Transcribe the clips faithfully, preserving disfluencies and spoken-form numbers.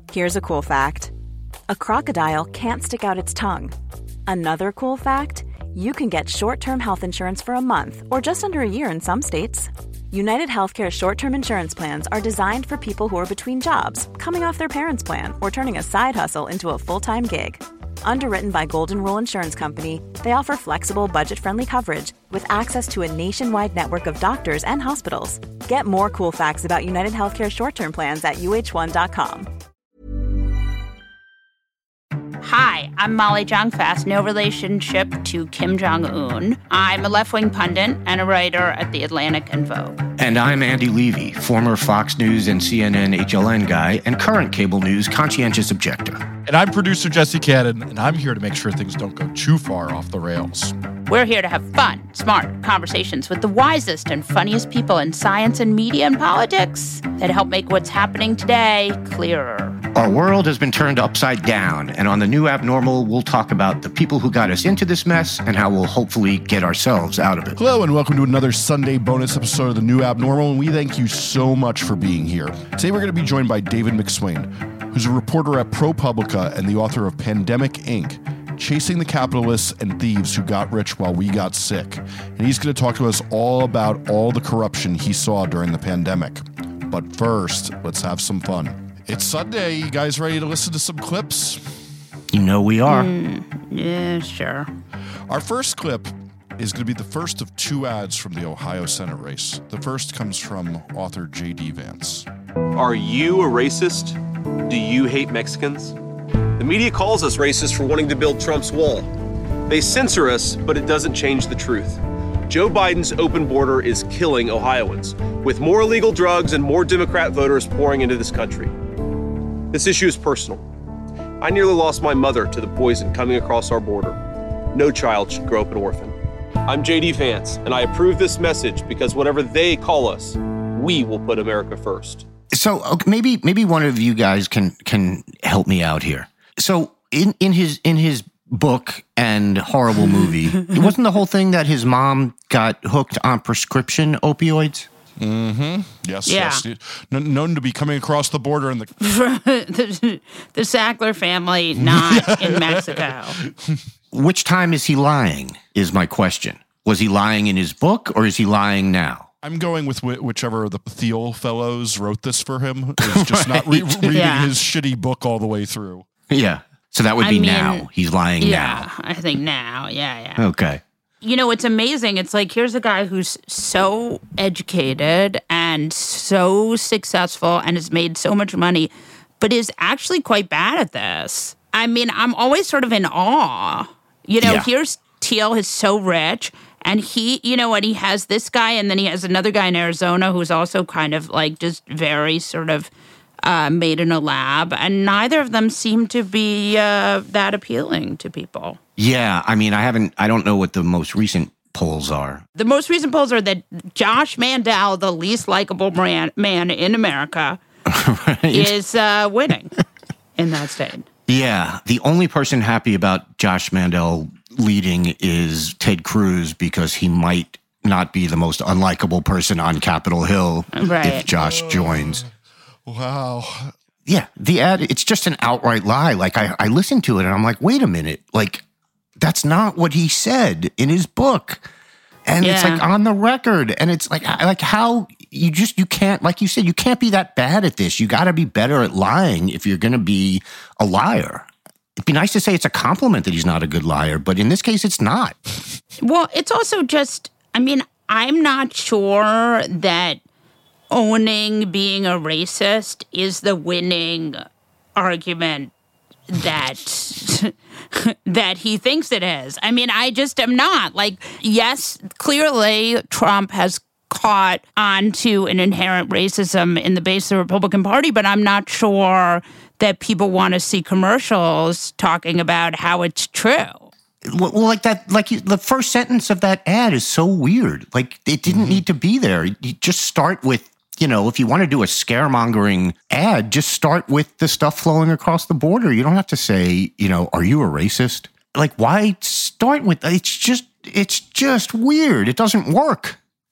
Here's a cool fact. A crocodile can't stick out its tongue. Another cool fact, you can get short-term health insurance for a month or just under a year in some states. United Healthcare short-term insurance plans are designed for people who are between jobs, coming off their parents' plan, or turning a side hustle into a full-time gig. Underwritten by Golden Rule Insurance Company, they offer flexible, budget-friendly coverage with access to a nationwide network of doctors and hospitals. Get more cool facts about United Healthcare short-term plans at U H one dot com. Hi, I'm Molly Jong-Fast, no relationship to Kim Jong-un. I'm a left-wing pundit and a writer at The Atlantic and Vogue. And I'm Andy Levy, former Fox News and C N N H L N guy and current cable news conscientious objector. And I'm producer Jesse Cannon, and I'm here to make sure things don't go too far off the rails. We're here to have fun, smart conversations with the wisest and funniest people in science and media and politics that help make what's happening today clearer. Our world has been turned upside down, and on the New Abnormal, we'll talk about the people who got us into this mess and how we'll hopefully get ourselves out of it. Hello, and welcome to another Sunday bonus episode of the New Abnormal, and we thank you so much for being here. Today we're going to be joined by David McSwain, who's a reporter at ProPublica and the author of Pandemic Incorporated, Chasing the Capitalists and Thieves Who Got Rich While We Got Sick. And he's going to talk to us all about all the corruption he saw during the pandemic. But first, let's have some fun. It's Sunday. You guys ready to listen to some clips? You know we are. Mm, yeah, sure. Our first clip is going to be the first of two ads from the Ohio Senate race. The first comes from author J D Vance. Are you a racist? Do you hate Mexicans? The media calls us racist for wanting to build Trump's wall. They censor us, but it doesn't change the truth. Joe Biden's open border is killing Ohioans, with more illegal drugs and more Democrat voters pouring into this country. This issue is personal. I nearly lost my mother to the poison coming across our border. No child should grow up an orphan. I'm J D Vance, and I approve this message because whatever they call us, we will put America first. So okay, maybe maybe one of you guys can can help me out here. So in, in his in his book and horrible movie, it wasn't the whole thing that his mom got hooked on prescription opioids? Mm-hmm. Yes, Yeah. yes. Known to be coming across the border in the... the, the Sackler family, not in Mexico. Which time is he lying, is my question. Was he lying in his book, or is he lying now? I'm going with wh- whichever of the Thiel fellows wrote this for him. Is just not re- reading Yeah. his shitty book all the way through. Yeah. So that would I be mean, now. He's lying Yeah, now. I think now. Yeah, yeah. Okay. You know, it's amazing. It's like, here's a guy who's so educated and so successful and has made so much money, but is actually quite bad at this. I mean, I'm always sort of in awe. You know, Yeah. here's Thiel, who's so rich, and he, you know, and he has this guy, and then he has another guy in Arizona who's also kind of like just very sort of uh, made in a lab, and neither of them seem to be uh, that appealing to people. Yeah, I mean, I haven't, I don't know what the most recent polls are. The most recent polls are that Josh Mandel, the least likable man, man in America, Right? is uh, winning in that state. Yeah, the only person happy about Josh Mandel leading is Ted Cruz, because he might not be the most unlikable person on Capitol Hill Right. if Josh joins. Wow. Yeah, the ad, it's just an outright lie. Like, I, I listened to it and I'm like, wait a minute. Like, that's not what he said in his book. And it's Yeah. like on the record. And it's like, like how you just, you can't, like you said, you can't be that bad at this. You got to be better at lying if you're going to be a liar. It'd be nice to say it's a compliment that he's not a good liar, but in this case, it's not. Well, it's also just, I mean, I'm not sure that owning being a racist is the winning argument that that he thinks it is. I mean, I just am not. Like, yes, clearly Trump has caught onto an inherent racism in the base of the Republican Party, but I'm not sure that people want to see commercials talking about how it's true. Well, like that, like you, the first sentence of that ad is so weird. Like, it didn't need to be there. You just start with, you know, if you want to do a scaremongering ad, just start with the stuff flowing across the border. You don't have to say, you know, are you a racist? Like, why start with, it's just, it's just weird. It doesn't work.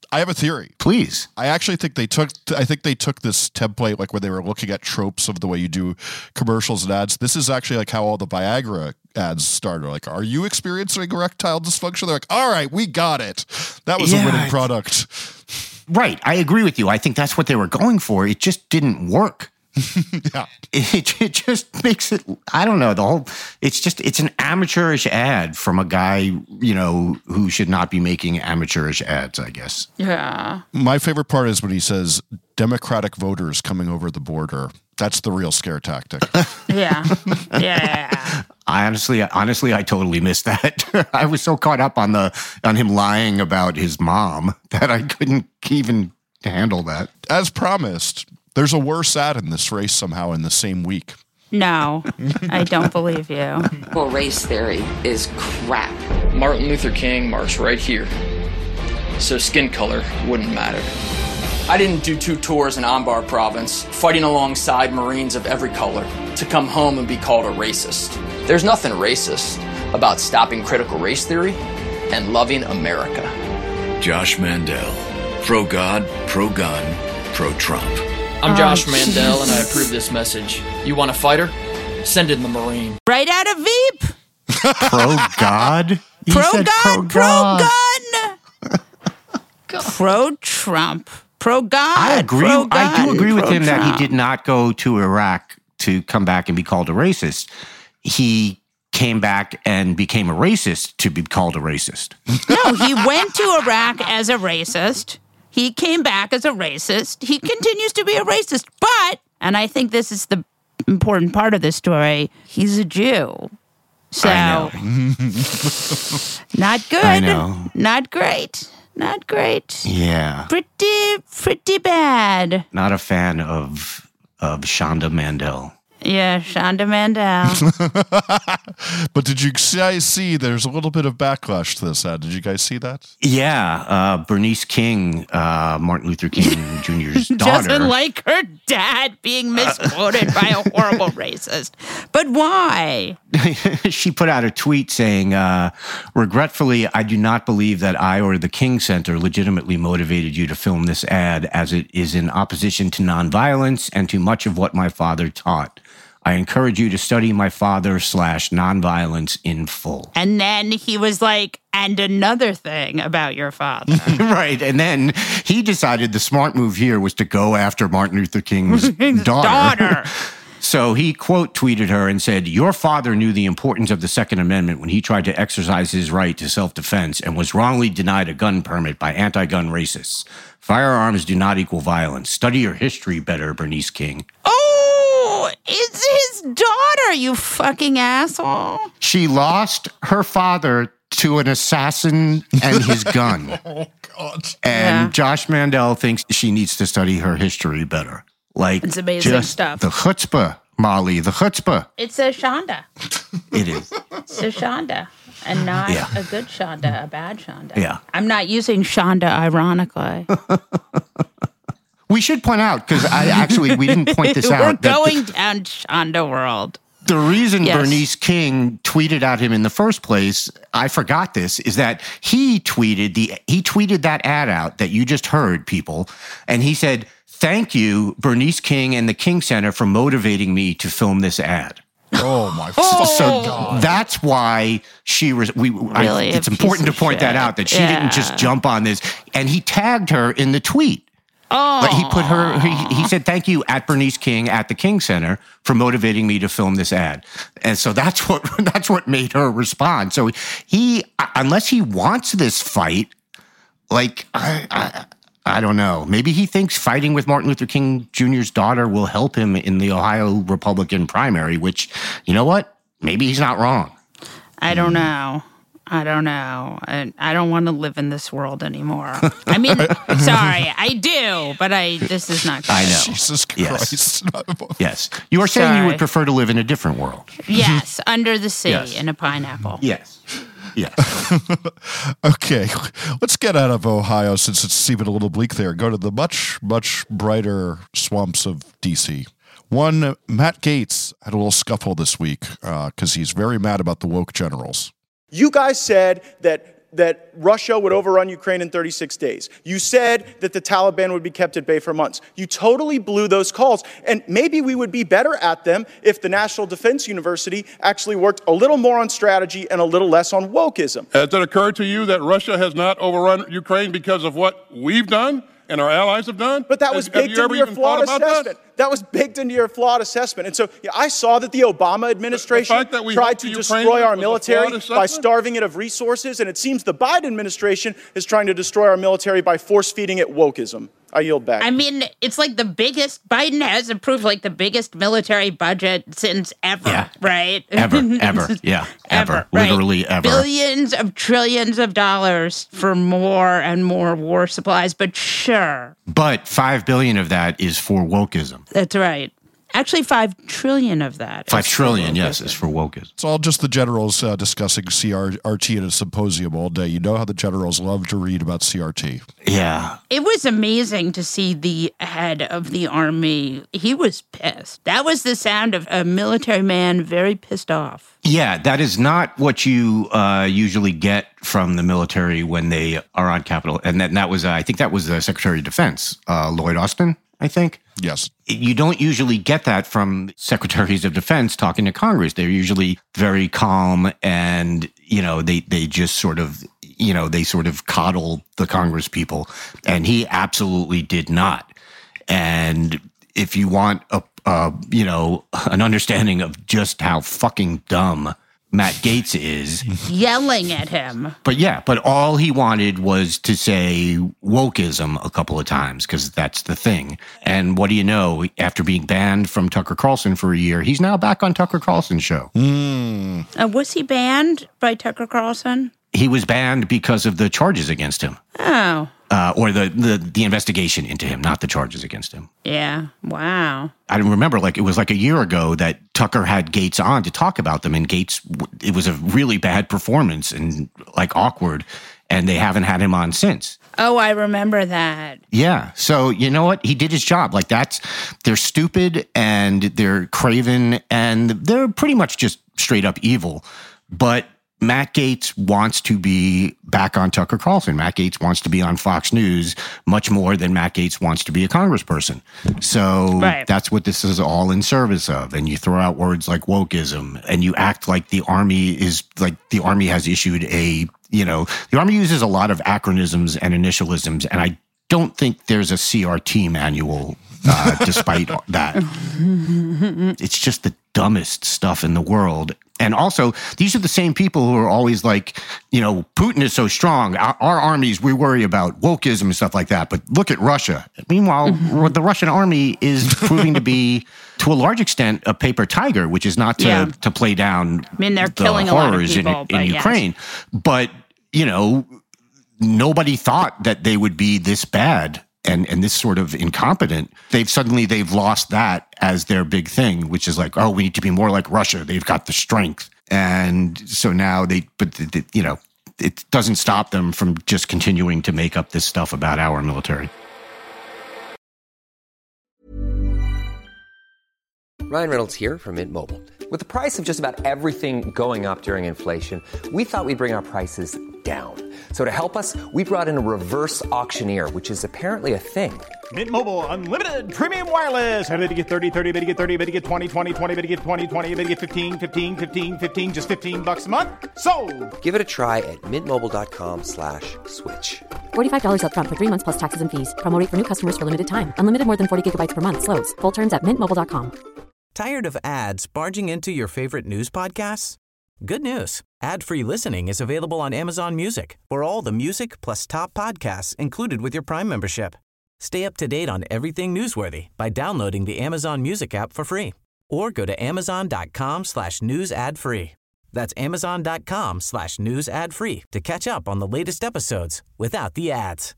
I have a theory. Please. I actually think they took I think they took this template, like where they were looking at tropes of the way you do commercials and ads. This is actually like how all the Viagra ads started. Like, are you experiencing erectile dysfunction? They're like, all right, we got it. That was Yeah, a winning product. Right. I agree with you. I think that's what they were going for. It just didn't work. Yeah. It, it just makes it, I don't know, the whole, it's just, it's an amateurish ad from a guy, you know, who should not be making amateurish ads, I guess. Yeah. My favorite part is when he says Democratic voters coming over the border. That's the real scare tactic. Yeah. Yeah. I honestly, honestly, I totally missed that. I was so caught up on the, on him lying about his mom that I couldn't even handle that. As promised, there's a worse ad in this race somehow in the same week. No, I don't believe you. Well, race theory is crap. Martin Luther King marched right here, so skin color wouldn't matter. I didn't do two tours in Anbar province, fighting alongside Marines of every color, to come home and be called a racist. There's nothing racist about stopping critical race theory and loving America. Josh Mandel, pro-God, pro-gun, pro-Trump. I'm Josh Oh, Mandel, and I Jesus. approve this message. You want a fighter? Send in the Marine. Right out of Veep. Pro-God? He said Pro-God, pro-God. pro-gun. Pro-Trump. Pro-God. I agree. Pro-gun, I do agree with him that he pro-Trump. did not go to Iraq to come back and be called a racist. He came back and became a racist to be called a racist. No, he went to Iraq as a racist. He came back as a racist. He continues to be a racist. But, and I think this is the important part of this story, he's a Jew. So, I not good. I know. Not great. Not great. Yeah. Pretty, pretty bad. Not a fan of of Shonda Mandel. Yeah, Shonda Mandel. But did you guys see there's a little bit of backlash to this ad? Did you guys see that? Yeah. Uh, Bernice King, uh, Martin Luther King Junior's daughter. Doesn't like her dad being misquoted by a horrible racist. But why? She put out a tweet saying, uh, regretfully, I do not believe that I or the King Center legitimately motivated you to film this ad, as it is in opposition to nonviolence and to much of what my father taught. I encourage you to study my father slash nonviolence in full. And then he was like, and another thing about your father. Right. And then he decided the smart move here was to go after Martin Luther King's daughter. daughter. So he quote tweeted her and said, your father knew the importance of the Second Amendment when he tried to exercise his right to self-defense and was wrongly denied a gun permit by anti-gun racists. Firearms do not equal violence. Study your history better, Bernice King. Oh, it's his daughter, you fucking asshole. She lost her father to an assassin and his gun. Oh, God. And Yeah. Josh Mandel thinks she needs to study her history better. Like, It's amazing just stuff. the chutzpah, Molly, the chutzpah. It's a Shonda. It is. It's a Shonda. And not Yeah. a good Shonda, a bad Shonda. Yeah. I'm not using Shonda ironically. We should point out, because I actually, we didn't point this We're out. that going down Shonda world. The, the reason Yes. Bernice King tweeted at him in the first place, I forgot this, is that he tweeted the he tweeted that ad out that you just heard, people, and he said, thank you, Bernice King and the King Center, for motivating me to film this ad. Oh, my So God. that's why she was. We. I, Really a it's important to piece of point that shit. out that she Yeah. didn't just jump on this, and he tagged her in the tweet. Oh, Like he put her. He, he said, "Thank you at Bernice King at the King Center for motivating me to film this ad." And so that's what that's what made her respond. So he, unless he wants this fight, like I, I, I don't know. Maybe he thinks fighting with Martin Luther King Junior's daughter will help him in the Ohio Republican primary. Which, you know what? Maybe he's not wrong. I don't know. I don't know. I, I don't want to live in this world anymore. I mean, sorry, I do, but I. This is not good. I know. Jesus Yes. Christ. Yes, you are saying you Sorry. would prefer to live in a different world. Yes, under the sea Yes. in a pineapple. Yes. Yes. Okay, let's get out of Ohio since it's even a little bleak there. Go to the much, much brighter swamps of D C. One, Matt Gaetz had a little scuffle this week because he's very mad about the woke generals. You guys said that that Russia would overrun Ukraine in thirty-six days. You said that the Taliban would be kept at bay for months. You totally blew those calls. And maybe we would be better at them if the National Defense University actually worked a little more on strategy and a little less on wokeism. Has it occurred to you that Russia has not overrun Ukraine because of what we've done and our allies have done? But that was Has, baked into your flawed assessment. That? that was baked into your flawed assessment. And so yeah, I saw that the Obama administration the, the tried to destroy our military by starving it of resources, and it seems the Biden administration is trying to destroy our military by force-feeding it wokeism. I yield back. I mean, it's like the biggest, Biden has approved like the biggest military budget since ever, yeah. right? Ever, ever, yeah, ever, ever right? Literally ever. Billions of trillions of dollars for more and more war supplies, but sure. But five billion of that is for wokeism. That's right. Actually, five trillion of that. Five trillion, yes, is for wokeism. It's all just the generals uh, discussing C R T at a symposium all day. You know how the generals love to read about C R T. Yeah. It was amazing to see the head of the army. He was pissed. That was the sound of a military man very pissed off. Yeah, that is not what you uh, usually get from the military when they are on Capitol. And that, and that was, uh, I think that was the Secretary of Defense, uh, Lloyd Austin, I think. Yes. You don't usually get that from secretaries of defense talking to Congress. They're usually very calm and, you know, they, they just sort of, you know, they sort of coddle the Congress people. And he absolutely did not. And if you want a, a you know, an understanding of just how fucking dumb Matt Gaetz is. Yelling at him. But yeah, but all he wanted was to say wokeism a couple of times because that's the thing. And what do you know? After being banned from Tucker Carlson for a year, he's now back on Tucker Carlson's show. Mm. Uh, was he banned by Tucker Carlson? He was banned because of the charges against him. Oh. Uh, or the, the the investigation into him, not the charges against him. Yeah. Wow. I remember, like, it was like a year ago that Tucker had Gaetz on to talk about them, and Gaetz, it was a really bad performance and, like, awkward, and they haven't had him on since. Oh, I remember that. Yeah. So, you know what? He did his job. Like, that's, they're stupid, and they're craven, and they're pretty much just straight up evil. But Matt Gaetz wants to be back on Tucker Carlson. Matt Gaetz wants to be on Fox News much more than Matt Gaetz wants to be a congressperson. So right. That's what this is all in service of. And you throw out words like wokeism, and you act like the army is like the army has issued a, you know, the army uses a lot of acronyms and initialisms. And I don't think there's a C R T manual uh, despite that. It's just the dumbest stuff in the world. And also, these are the same people who are always like, you know, Putin is so strong. Our, our armies, we worry about wokeism and stuff like that. But look at Russia. Meanwhile, mm-hmm. the Russian army is proving to be, to a large extent, a paper tiger, which is not to, yeah. to play down I mean, they're the killing horrors a lot of people, in, in Ukraine. Yes. But, you know, nobody thought that they would be this bad. And and this sort of incompetent, they've suddenly they've lost that as their big thing, which is like, oh, we need to be more like Russia. They've got the strength, and so now they, but the, the, you know, it doesn't stop them from just continuing to make up this stuff about our military. Ryan Reynolds here from Mint Mobile. With the price of just about everything going up during inflation, we thought we'd bring our prices down. So to help us, we brought in a reverse auctioneer, which is apparently a thing. Mint Mobile Unlimited Premium Wireless. How to get thirty, thirty, how to get thirty, how to get twenty, twenty, twenty, how to get twenty, twenty, how to get fifteen, fifteen, fifteen, fifteen, just fifteen bucks a month? Sold! Give it a try at mintmobile.com slash switch. forty-five dollars up front for three months plus taxes and fees. Promo rate for new customers for limited time. Unlimited more than forty gigabytes per month. Slows full terms at mint mobile dot com. Tired of ads barging into your favorite news podcasts? Good news. Ad-free listening is available on Amazon Music for all the music plus top podcasts included with your Prime membership. Stay up to date on everything newsworthy by downloading the Amazon Music app for free or go to amazon.com slash news ad free. That's amazon.com slash news ad free to catch up on the latest episodes without the ads.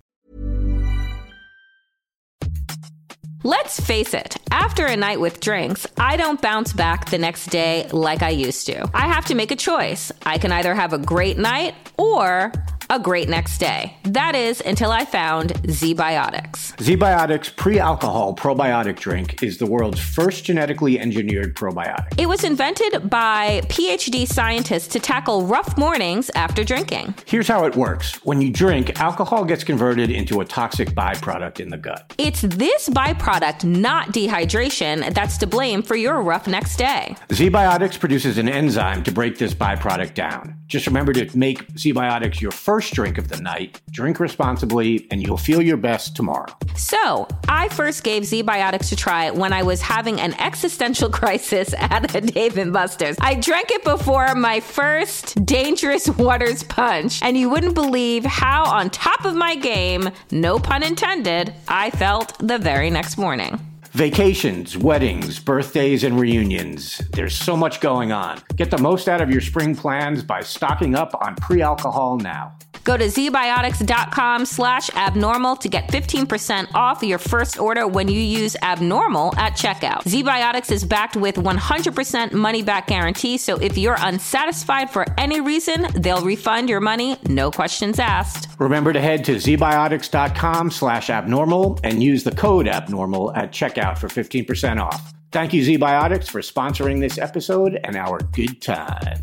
Let's face it, after a night with drinks, I don't bounce back the next day like I used to. I have to make a choice. I can either have a great night or a great next day. That is, until I found ZBiotics. ZBiotics Pre-Alcohol Probiotic Drink is the world's first genetically engineered probiotic. It was invented by P H D scientists to tackle rough mornings after drinking. Here's how it works. When you drink, alcohol gets converted into a toxic byproduct in the gut. It's this byproduct, not dehydration, that's to blame for your rough next day. ZBiotics produces an enzyme to break this byproduct down. Just remember to make ZBiotics your first drink of the night. Drink responsibly, and you'll feel your best tomorrow. So, I first gave ZBiotics a try when I was having an existential crisis at a Dave and Buster's. I drank it before my first Dangerous Waters punch, and you wouldn't believe how on top of my game, no pun intended, I felt the very next morning. Vacations, weddings, birthdays, and reunions. There's so much going on. Get the most out of your spring plans by stocking up on pre-alcohol now. Go to zbiotics.com slash abnormal to get fifteen percent off your first order when you use abnormal at checkout. ZBiotics is backed with one hundred percent money-back guarantee, so if you're unsatisfied for any reason, they'll refund your money, no questions asked. Remember to head to zbiotics.com slash abnormal and use the code abnormal at checkout for fifteen percent off. Thank you, ZBiotics, for sponsoring this episode and our good times.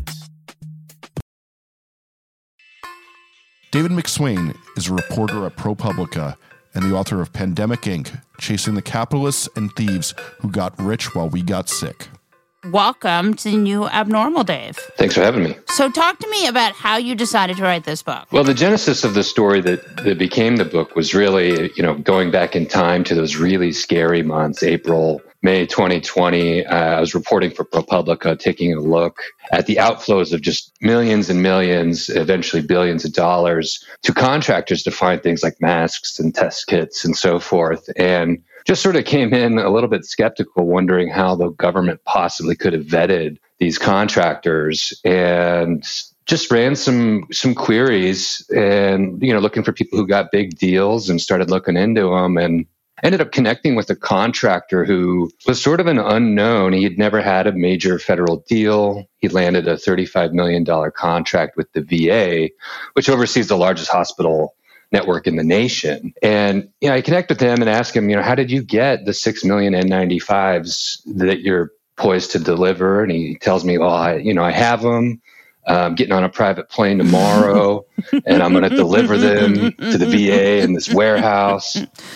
David McSwain is a reporter at ProPublica and the author of Pandemic Incorporated, Chasing the Capitalists and Thieves Who Got Rich While We Got Sick. Welcome to the new Abnormal, Dave. Thanks for having me. So talk to me about how you decided to write this book. Well, the genesis of the story that, that became the book was really, you know, going back in time to those really scary months, April, May twenty twenty. Uh, I was reporting for ProPublica, taking a look at the outflows of just millions and millions, eventually billions of dollars to contractors to find things like masks and test kits and so forth. And just sort of came in a little bit skeptical, wondering how the government possibly could have vetted these contractors, and just ran some some queries and, you know, looking for people who got big deals, and started looking into them, and ended up connecting with a contractor who was sort of an unknown. He had never had a major federal deal. He landed a thirty-five million dollars contract with the V A, which oversees the largest hospital network in the nation. And, you know, I connect with him and ask him, you know, how did you get the six million N ninety-fives that you're poised to deliver? And he tells me, well, I, you know, I have them. I'm getting on a private plane tomorrow, and I'm going to deliver them to the V A in this warehouse.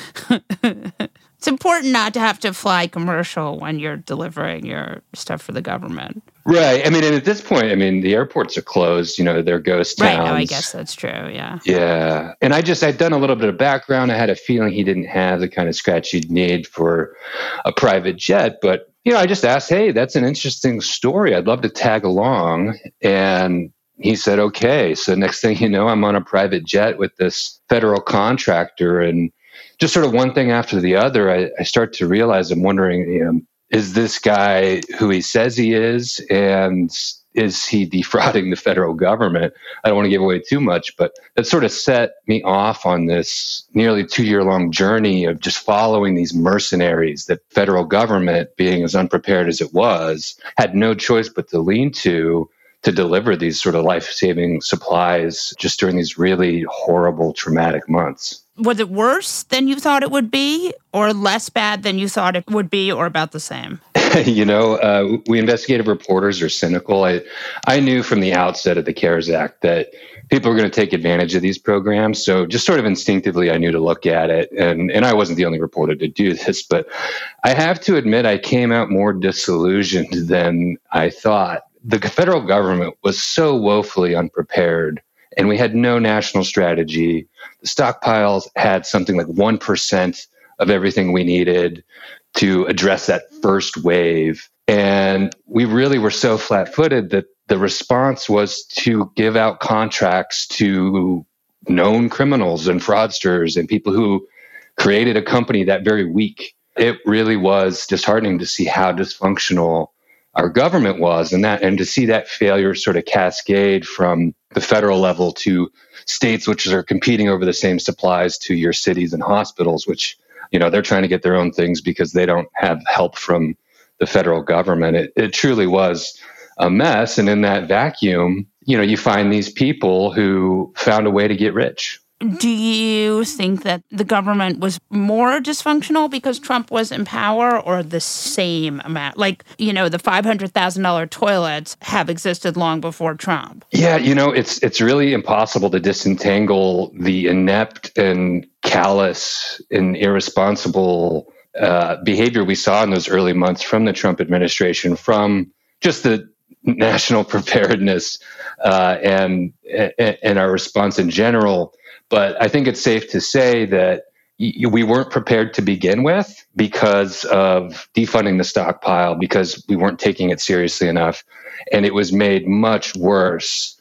It's important not to have to fly commercial when you're delivering your stuff for the government. Right. I mean, and at this point, I mean, the airports are closed, you know, they're ghost towns. Right. Oh, I guess that's true. Yeah. Yeah. And I just, I'd done a little bit of background. I had a feeling he didn't have the kind of scratch you'd need for a private jet. But, you know, I just asked, hey, that's an interesting story. I'd love to tag along. And he said, okay. So next thing you know, I'm on a private jet with this federal contractor, and just sort of one thing after the other, I, I start to realize, I'm wondering, you know, is this guy who he says he is, and is he defrauding the federal government? I don't want to give away too much, but that sort of set me off on this nearly two-year-long journey of just following these mercenaries that federal government, being as unprepared as it was, had no choice but to lean to to deliver these sort of life-saving supplies just during these really horrible, traumatic months. Was it worse than you thought it would be, or less bad than you thought it would be, or about the same? You know, uh, we investigative reporters are cynical. I, I knew from the outset of the CARES Act that people were going to take advantage of these programs. So just sort of instinctively, I knew to look at it. And, and I wasn't the only reporter to do this, but I have to admit, I came out more disillusioned than I thought. The federal government was so woefully unprepared, and we had no national strategy. The stockpiles had something like one percent of everything we needed to address that first wave. And we really were so flat-footed that the response was to give out contracts to known criminals and fraudsters and people who created a company that very week. It really was disheartening to see how dysfunctional our government was, and that, and to see that failure sort of cascade from the federal level to states, which are competing over the same supplies, to your cities and hospitals, which, you know, they're trying to get their own things because they don't have help from the federal government. It, it truly was a mess. And in that vacuum, you know, you find these people who found a way to get rich. Do you think that the government was more dysfunctional because Trump was in power, or the same amount? Like, you know, the five hundred thousand dollars toilets have existed long before Trump. Yeah, you know, it's it's really impossible to disentangle the inept and callous and irresponsible uh, behavior we saw in those early months from the Trump administration, from just the national preparedness uh, and and our response in general. But I think it's safe to say that we weren't prepared to begin with because of defunding the stockpile, because we weren't taking it seriously enough. And it was made much worse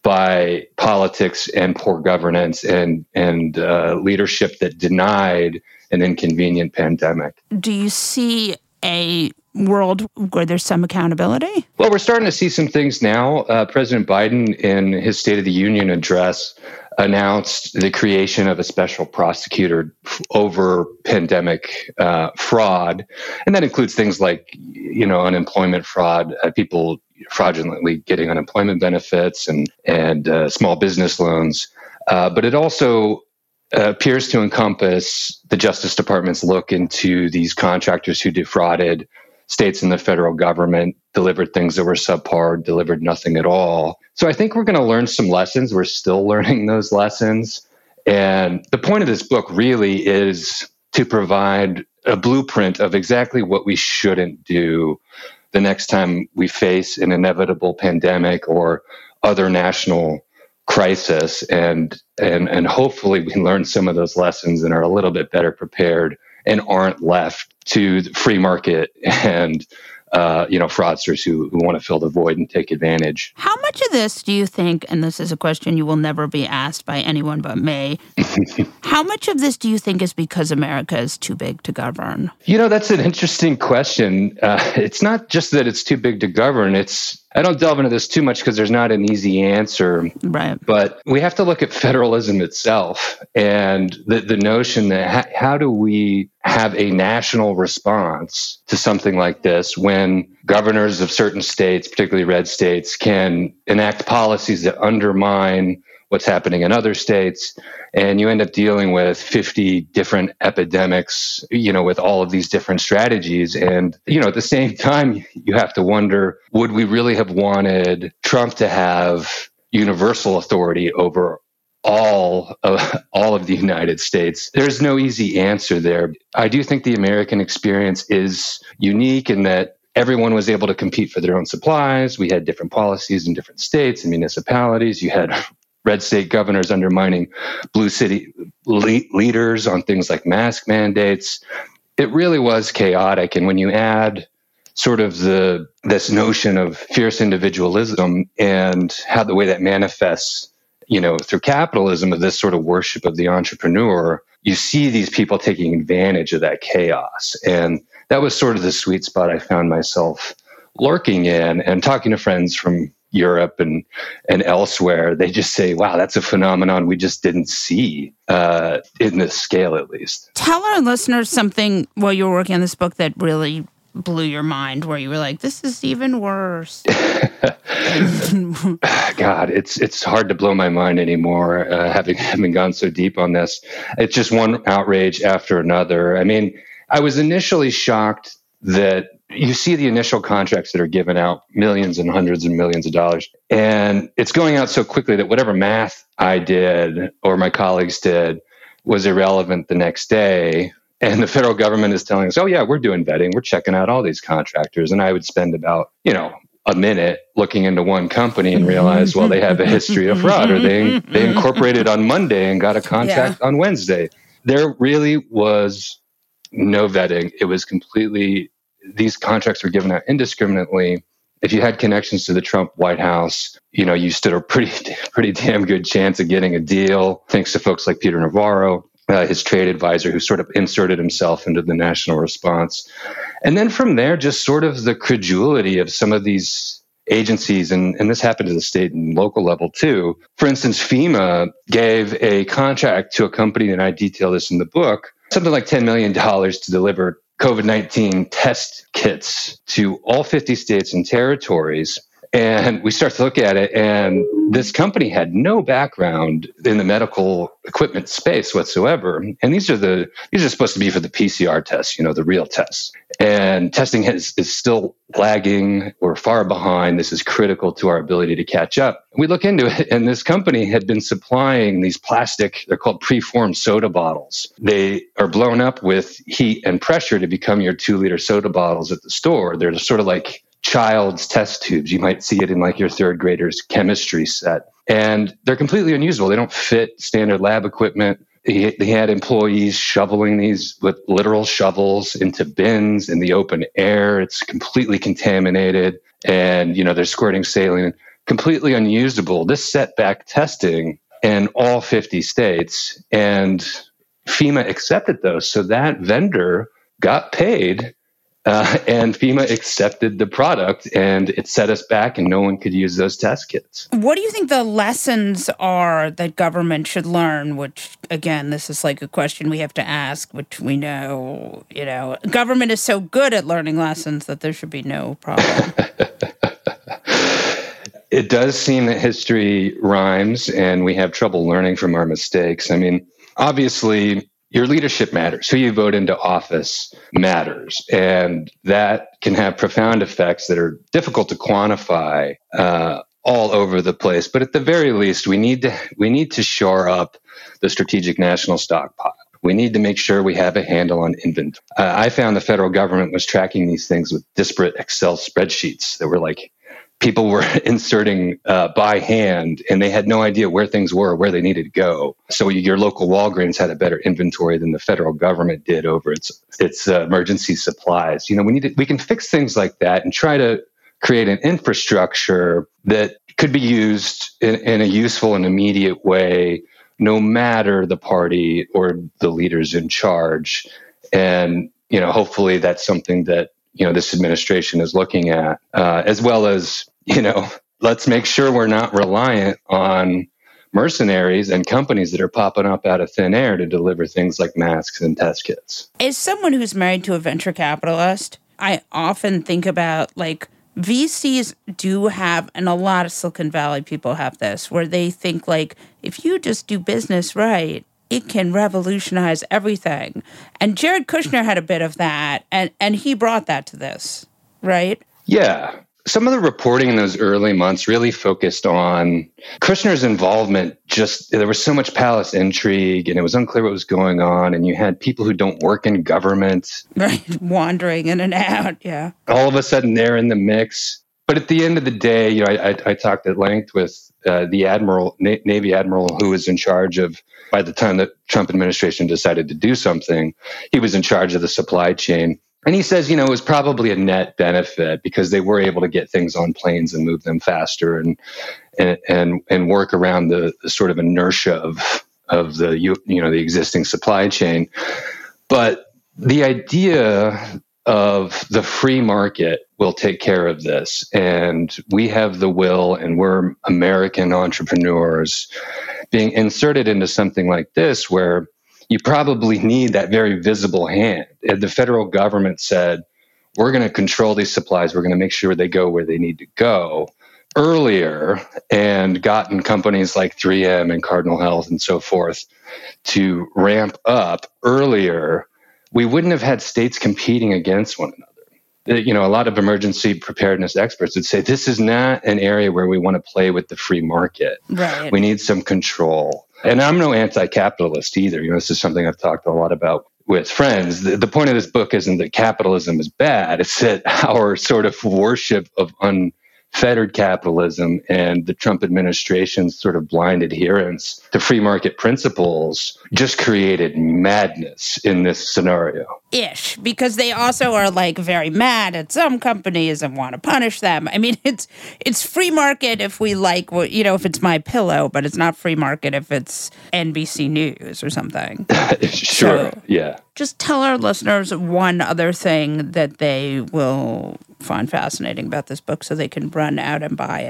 by politics and poor governance and, and uh, leadership that denied an inconvenient pandemic. Do you see a world where there's some accountability? Well, we're starting to see some things now. Uh, President Biden, in his State of the Union address, announced the creation of a special prosecutor f- over pandemic uh, fraud. And that includes things like, you know, unemployment fraud, uh, people fraudulently getting unemployment benefits and, and uh, small business loans. Uh, but it also uh, appears to encompass the Justice Department's look into these contractors who defrauded states and the federal government, delivered things that were subpar, delivered nothing at all. So I think we're going to learn some lessons. We're still learning those lessons. And the point of this book really is to provide a blueprint of exactly what we shouldn't do the next time we face an inevitable pandemic or other national crisis. And, and, and hopefully we learn some of those lessons and are a little bit better prepared and aren't left to the free market and uh, you know, fraudsters who, who want to fill the void and take advantage. How much of this do you think, and this is a question you will never be asked by anyone but me, how much of this do you think is because America is too big to govern? You know, that's an interesting question. Uh, it's not just that it's too big to govern. It's I don't delve into this too much because there's not an easy answer. Right. But we have to look at federalism itself and the, the notion that ha- how do we have a national response to something like this when governors of certain states, particularly red states, can enact policies that undermine what's happening in other states, and you end up dealing with fifty different epidemics, you know, with all of these different strategies. And, you know, at the same time, you have to wonder, would we really have wanted Trump to have universal authority over all of, all of the United States? There's no easy answer there. I do think the American experience is unique in that everyone was able to compete for their own supplies. We had different policies in different states and municipalities. You had red state governors undermining blue city le- leaders on things like mask mandates. It really was chaotic. And when you add sort of the this notion of fierce individualism and how the way that manifests, you know, through capitalism, of this sort of worship of the entrepreneur, you see these people taking advantage of that chaos. And that was sort of the sweet spot I found myself lurking in, and talking to friends from Europe and and elsewhere. They just say, wow, that's a phenomenon we just didn't see uh, in this scale, at least. Tell our listeners something while you were working on this book that really blew your mind, where you were like, this is even worse. God, it's it's hard to blow my mind anymore, uh, having, having gone so deep on this. It's just one outrage after another. I mean, I was initially shocked that you see the initial contracts that are given out, millions and hundreds of millions of dollars, and it's going out so quickly that whatever math I did or my colleagues did was irrelevant the next day. And the federal government is telling us, oh yeah, we're doing vetting. We're checking out all these contractors. And I would spend about, you know, a minute looking into one company and realize, well, they have a history of fraud, or they, they incorporated on Monday and got a contract yeah. on Wednesday. There really was no vetting. It was completely, these contracts were given out indiscriminately. If you had connections to the Trump White House, you know, you stood a pretty, pretty damn good chance of getting a deal, thanks to folks like Peter Navarro, uh, his trade advisor, who sort of inserted himself into the national response. And then from there, just sort of the credulity of some of these agencies, and, and this happened at the state and local level too. For instance, FEMA gave a contract to a company, and I detail this in the book, something like ten million dollars to deliver COVID nineteen test kits to all fifty states and territories. And we start to look at it, and this company had no background in the medical equipment space whatsoever. And these are the these are supposed to be for the P C R tests, you know, the real tests. And testing is, is still lagging. We're far behind. This is critical to our ability to catch up. We look into it, and this company had been supplying these plastic, they're called preformed soda bottles. They are blown up with heat and pressure to become your two-liter soda bottles at the store. They're sort of like child's test tubes. You might see it in like your third grader's chemistry set. And they're completely unusable. They don't fit standard lab equipment. They had employees shoveling these with literal shovels into bins in the open air. It's completely contaminated. And, you know, they're squirting saline, completely unusable. This set back testing in all fifty states, and FEMA accepted those. So that vendor got paid. Uh, and FEMA accepted the product, and it set us back, and no one could use those test kits. What do you think the lessons are that government should learn? Which, again, this is like a question we have to ask, which we know, you know, government is so good at learning lessons that there should be no problem. It does seem that history rhymes, and we have trouble learning from our mistakes. I mean, obviously, your leadership matters. Who you vote into office matters. And that can have profound effects that are difficult to quantify uh, all over the place. But at the very least, we need to we need to shore up the strategic national stockpile. We need to make sure we have a handle on inventory. Uh, I found the federal government was tracking these things with disparate Excel spreadsheets that were like, people were inserting uh, by hand, and they had no idea where things were, where they needed to go. So your local Walgreens had a better inventory than the federal government did over its its uh, emergency supplies. You know, we need to, we can fix things like that and try to create an infrastructure that could be used in, in a useful and immediate way, no matter the party or the leaders in charge. And, you know, hopefully that's something that, you know, this administration is looking at, uh, as well as, you know, let's make sure we're not reliant on mercenaries and companies that are popping up out of thin air to deliver things like masks and test kits. As someone who's married to a venture capitalist, I often think about, like, V Cs do have, and a lot of Silicon Valley people have this, where they think, like, if you just do business right, it can revolutionize everything. And Jared Kushner had a bit of that, and, and he brought that to this, right? Yeah. Some of the reporting in those early months really focused on Kushner's involvement. Just there was so much palace intrigue, and it was unclear what was going on. And you had people who don't work in government, right, wandering in and out. Yeah, all of a sudden they're in the mix. But at the end of the day, you know, I, I, I talked at length with uh, the admiral, Na- Navy admiral, who was in charge of. By the time the Trump administration decided to do something, he was in charge of the supply chain. And he says, you know, it was probably a net benefit because they were able to get things on planes and move them faster and and and, and work around the, the sort of inertia of of the you know the existing supply chain. But the idea of the free market will take care of this, and we have the will, and we're American entrepreneurs being inserted into something like this where you probably need that very visible hand. And the federal government said, we're going to control these supplies. We're going to make sure they go where they need to go earlier, and gotten companies like three M and Cardinal Health and so forth to ramp up earlier. We wouldn't have had states competing against one another. You know, a lot of emergency preparedness experts would say this is not an area where we want to play with the free market. Right. We need some control. And I'm no anti-capitalist either. You know, this is something I've talked a lot about with friends. The, the point of this book isn't that capitalism is bad. It's that our sort of worship of unfettered capitalism and the Trump administration's sort of blind adherence to free market principles just created madness in this scenario. Ish, because they also are like very mad at some companies and want to punish them. I mean, it's it's free market if we like, what you know, if it's My Pillow, but it's not free market if it's N B C News or something. Sure, so, yeah. Just tell our listeners one other thing that they will find fascinating about this book so they can run out and buy it.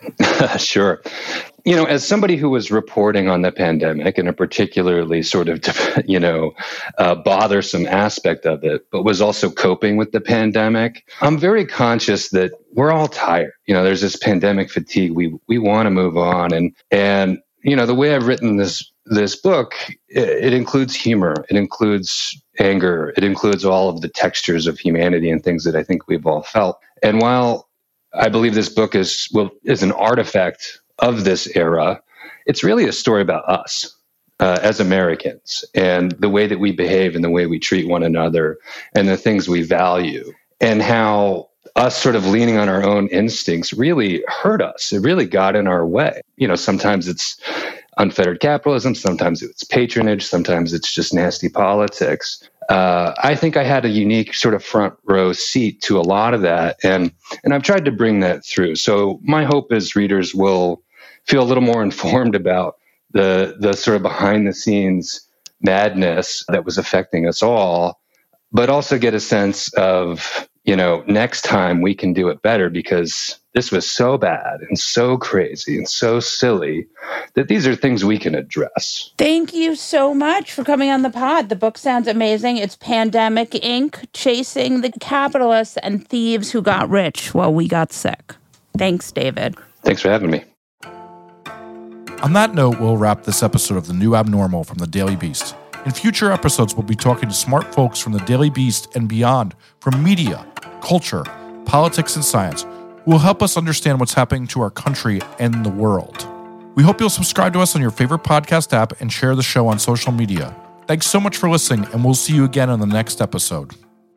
Sure. You know, as somebody who was reporting on the pandemic and a particularly sort of, you know, uh, bothersome aspect of it, but was also coping with the pandemic, I'm very conscious that we're all tired. You know, there's this pandemic fatigue. We we want to move on. And, and you know, the way I've written this this book, it, it includes humor. It includes anger. It includes all of the textures of humanity and things that I think we've all felt. And while I believe this book is well is an artifact of this era, it's really a story about us uh, as Americans and the way that we behave and the way we treat one another and the things we value, and how us sort of leaning on our own instincts really hurt us. It really got in our way. You know, sometimes it's unfettered capitalism, sometimes it's patronage, sometimes it's just nasty politics. Uh, I think I had a unique sort of front row seat to a lot of that, and and I've tried to bring that through. So my hope is readers will feel a little more informed about the the sort of behind the scenes madness that was affecting us all, but also get a sense of, you know, next time we can do it better, because this was so bad and so crazy and so silly that these are things we can address. Thank you so much for coming on the pod. The book sounds amazing. It's Pandemic Incorporated, Chasing the Capitalists and Thieves Who Got Rich While We Got Sick. Thanks, David. Thanks for having me. On that note, we'll wrap this episode of The New Abnormal from The Daily Beast. In future episodes, we'll be talking to smart folks from The Daily Beast and beyond, from media, culture, politics, and science, who will help us understand what's happening to our country and the world. We hope you'll subscribe to us on your favorite podcast app and share the show on social media. Thanks so much for listening, and we'll see you again on the next episode.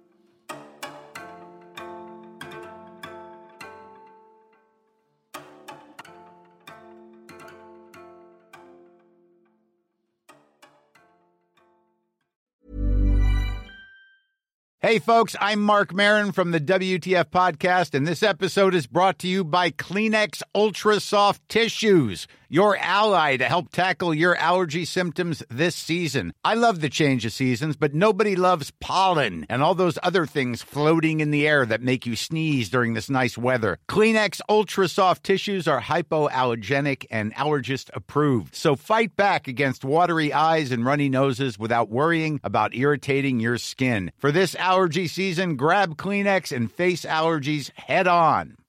Hey, folks, I'm Mark Maron from the W T F Podcast, and this episode is brought to you by Kleenex Ultra Soft Tissues, your ally to help tackle your allergy symptoms this season. I love the change of seasons, but nobody loves pollen and all those other things floating in the air that make you sneeze during this nice weather. Kleenex Ultra Soft Tissues are hypoallergenic and allergist approved, so fight back against watery eyes and runny noses without worrying about irritating your skin. For this allergy season, grab Kleenex and face allergies head on.